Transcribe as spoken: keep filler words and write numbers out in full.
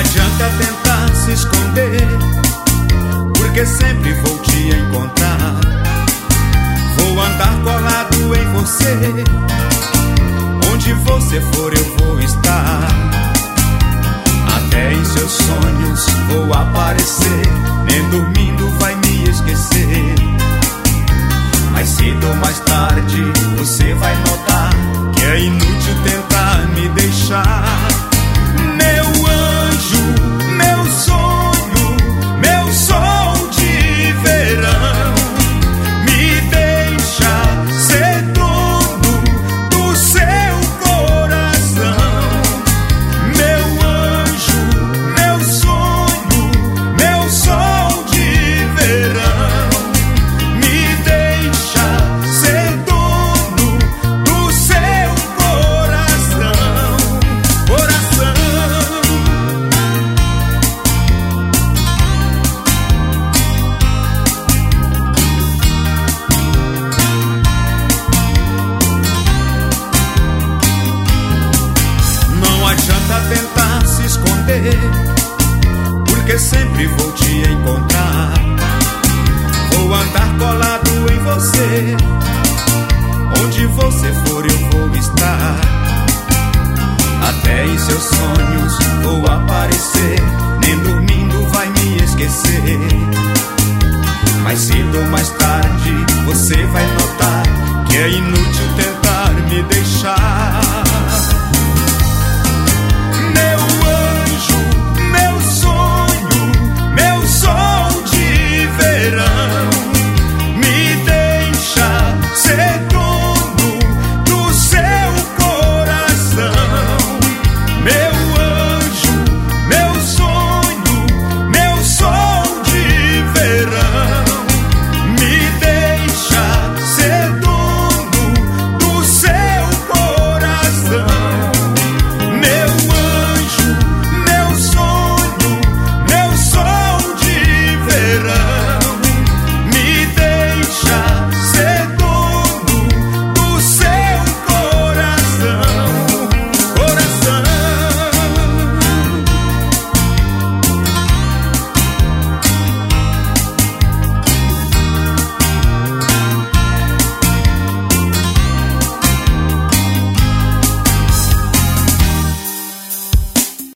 adianta tentar se esconder, porque sempre vou te encontrar. Vou andar colado em você, onde você for eu vou estar. Até em seus sonhos vou aparecer, nem dormindo vai me esquecer. Mais cedo ou mais tarde você vai notar que é inútil tentar me deixar. Meu anjo, meu sonho, meu sol de verão, me deixa ser dono do seu coração. Meu anjo, meu sonho, meu sol de verão, me deixa ser dono do seu coração. Coração. Não adianta tentar se esconder, porque sempre vou te encontrar. Vou andar colado em você, onde você for eu vou estar. Até em seus sonhos